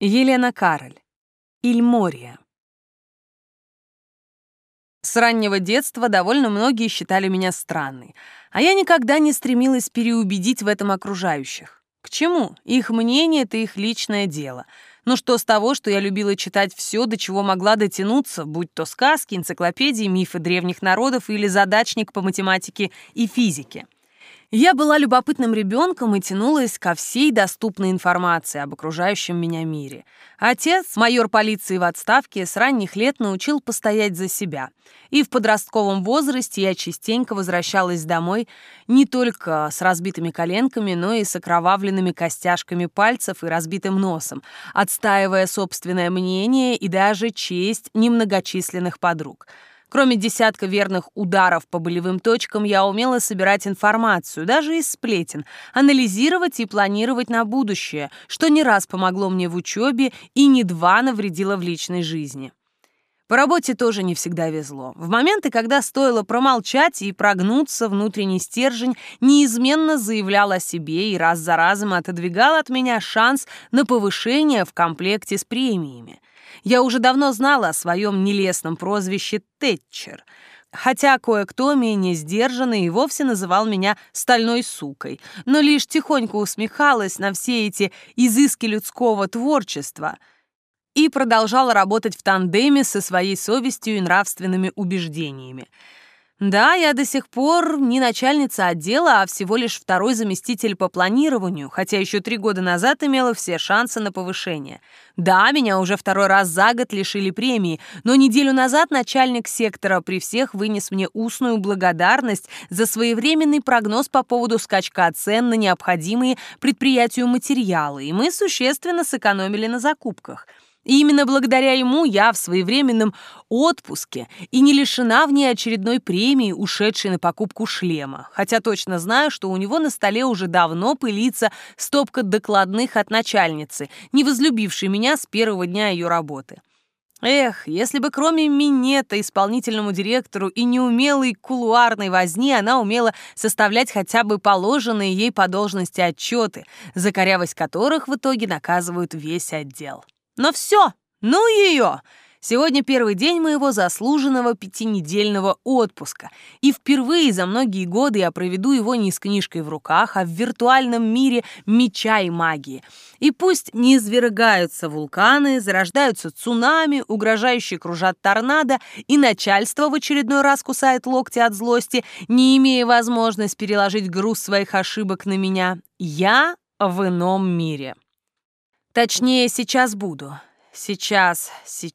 Елена Кароль. Ильмория. С раннего детства довольно многие считали меня странной, а я никогда не стремилась переубедить в этом окружающих. К чему? Их мнение — это их личное дело. Но что с того, что я любила читать все, до чего могла дотянуться, будь то сказки, энциклопедии, мифы древних народов или задачник по математике и физике. Я была любопытным ребенком и тянулась ко всей доступной информации об окружающем меня мире. Отец, майор полиции в отставке, с ранних лет научил постоять за себя. И в подростковом возрасте я частенько возвращалась домой не только с разбитыми коленками, но и с окровавленными костяшками пальцев и разбитым носом, отстаивая собственное мнение и даже честь немногочисленных подруг. Кроме десятка верных ударов по болевым точкам, я умела собирать информацию, даже из сплетен, анализировать и планировать на будущее, что не раз помогло мне в учебе и не два навредило в личной жизни. По работе тоже не всегда везло. В моменты, когда стоило промолчать и прогнуться, внутренний стержень неизменно заявлял о себе и раз за разом отодвигал от меня шанс на повышение в комплекте с премиями. Я уже давно знала о своем нелестном прозвище Тэтчер, хотя кое-кто менее сдержанный и вовсе называл меня «стальной сукой», но лишь тихонько усмехалась на все эти изыски людского творчества и продолжала работать в тандеме со своей совестью и нравственными убеждениями. Да, я до сих пор не начальница отдела, а всего лишь второй заместитель по планированию, хотя еще 3 года назад имела все шансы на повышение. Да, меня уже второй раз за год лишили премии, но неделю назад начальник сектора при всех вынес мне устную благодарность за своевременный прогноз по поводу скачка цен на необходимые предприятию материалы, и мы существенно сэкономили на закупках. И именно благодаря ему я в своевременном отпуске и не лишена внеочередной премии, ушедшей на покупку шлема, хотя точно знаю, что у него на столе уже давно пылится стопка докладных от начальницы, не возлюбившей меня с первого дня ее работы. Эх, если бы кроме минета исполнительному директору и неумелой кулуарной возни она умела составлять хотя бы положенные ей по должности отчеты, за корявость которых в итоге наказывают весь отдел. Но все, ну ее! Сегодня первый день моего заслуженного 5-недельного отпуска, и впервые за многие годы я проведу его не с книжкой в руках, а в виртуальном мире меча и магии. И пусть не извергаются вулканы, зарождаются цунами, угрожающие кружат торнадо, и начальство в очередной раз кусает локти от злости, не имея возможности переложить груз своих ошибок на меня, я в ином мире. Точнее, сейчас буду. Сейчас,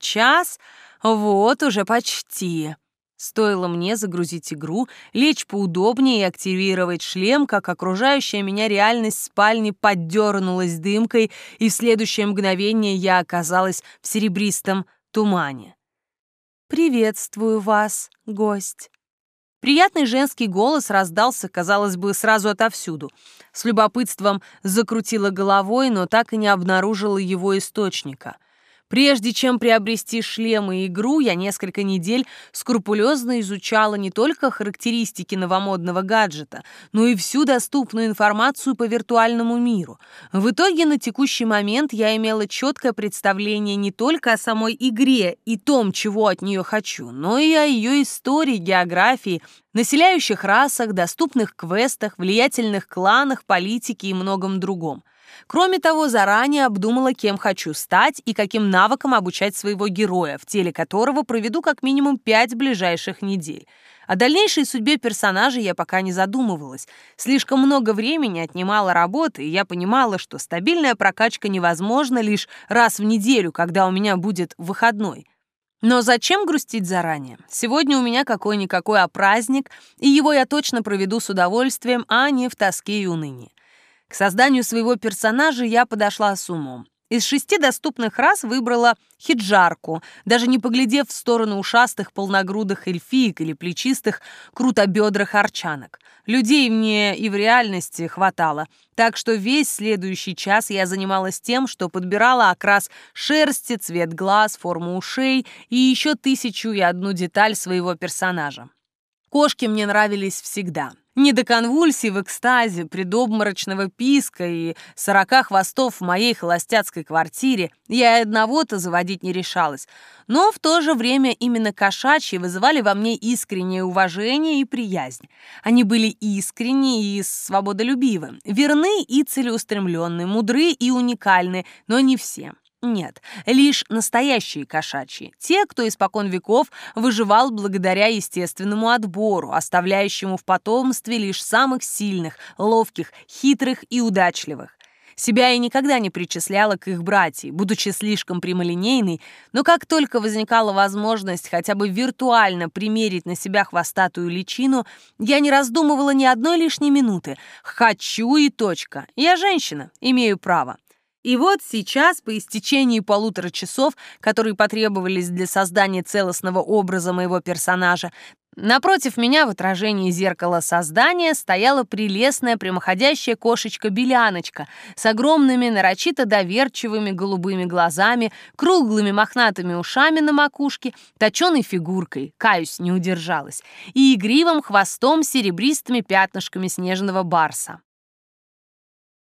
вот уже почти. Стоило мне загрузить игру, лечь поудобнее и активировать шлем, как окружающая меня реальность спальни поддернулась дымкой, и в следующее мгновение я оказалась в серебристом тумане. «Приветствую вас, гость». Приятный женский голос раздался, казалось бы, сразу отовсюду. С любопытством закрутила головой, но так и не обнаружила его источника. Прежде чем приобрести шлем и игру, я несколько недель скрупулезно изучала не только характеристики новомодного гаджета, но и всю доступную информацию по виртуальному миру. В итоге на текущий момент я имела четкое представление не только о самой игре и том, чего от нее хочу, но и о ее истории, географии, населяющих расах, доступных квестах, влиятельных кланах, политике и многом другом. Кроме того, заранее обдумала, кем хочу стать и каким навыкам обучать своего героя, в теле которого проведу как минимум 5 ближайших недель. О дальнейшей судьбе персонажа я пока не задумывалась. Слишком много времени отнимала работа, и я понимала, что стабильная прокачка невозможна лишь раз в неделю, когда у меня будет выходной. Но зачем грустить заранее? Сегодня у меня какой-никакой, а праздник, и его я точно проведу с удовольствием, а не в тоске и унынии. К созданию своего персонажа я подошла с умом. Из 6 доступных рас выбрала хиджарку, даже не поглядев в сторону ушастых полногрудых эльфиек или плечистых крутобедрых арчанок. Людей мне и в реальности хватало, так что весь следующий час я занималась тем, что подбирала окрас шерсти, цвет глаз, форму ушей и еще 1001 деталь своего персонажа. Кошки мне нравились всегда. Не до конвульсий в экстазе, предобморочного писка и 40 хвостов в моей холостяцкой квартире я и одного-то заводить не решалась. Но в то же время именно кошачьи вызывали во мне искреннее уважение и приязнь. Они были искренни и свободолюбивы, верны и целеустремленны, мудры и уникальны, но не все. Нет, лишь настоящие кошачьи, те, кто испокон веков выживал благодаря естественному отбору, оставляющему в потомстве лишь самых сильных, ловких, хитрых и удачливых. Себя я никогда не причисляла к их братьям, будучи слишком прямолинейной, но как только возникала возможность хотя бы виртуально примерить на себя хвостатую личину, я не раздумывала ни одной лишней минуты. Хочу и точка. Я женщина, имею право. И вот сейчас, по истечении 1,5 часов, которые потребовались для создания целостного образа моего персонажа, напротив меня в отражении зеркала создания стояла прелестная прямоходящая кошечка-беляночка с огромными, нарочито доверчивыми голубыми глазами, круглыми мохнатыми ушами на макушке, точеной фигуркой, каюсь, не удержалась, и игривым хвостом с серебристыми пятнышками снежного барса.